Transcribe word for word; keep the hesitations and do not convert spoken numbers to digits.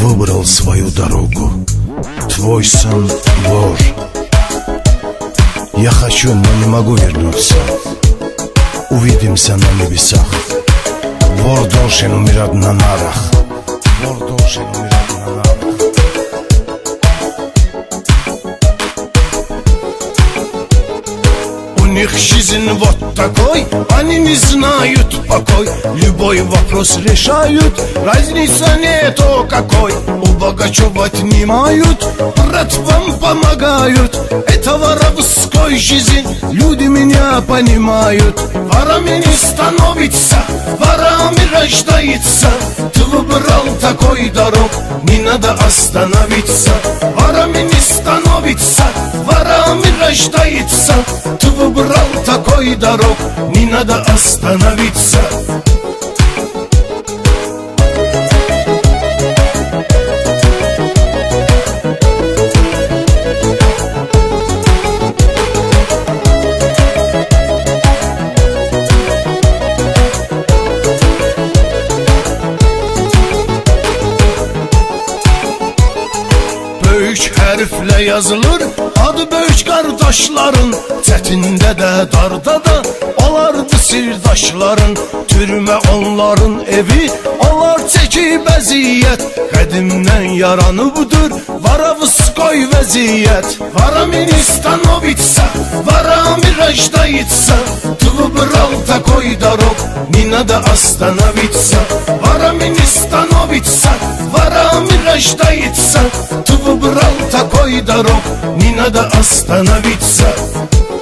выбрал свою дорогу. Твой сон ложь. Я хочу, но не могу вернуться. Увидимся на небесах. Вор должен умирать на нарах. Вор должен умирать на нарах. У них жизнь вот такой, они не знают покой. Любой вопрос решают, разница нету какой. У Богачева отнимают, брат вам помогают. Это воровской жизнь, люди меня понимают. Ворами не становится, ворами рождается. Ты выбрал такой дорог, не надо остановиться. Ворами не становится, ворами рождается. Ты выбрал такой дорог, не надо остановиться. Böyük hərflə yazılır adı böyük qardaşların. Çətində də darda da olardı sirdaşların. Türmə onların evi, onlar çəkib əziyyət. Qədimdən yaranıbdır varavskoy vəziyyət. Varami не становится, ворами рождается. Ты выбрал такой дорог, не надо остановиться. Ворами не становится, ворами рождается. Ты выбрал такой дорог, не надо остановиться.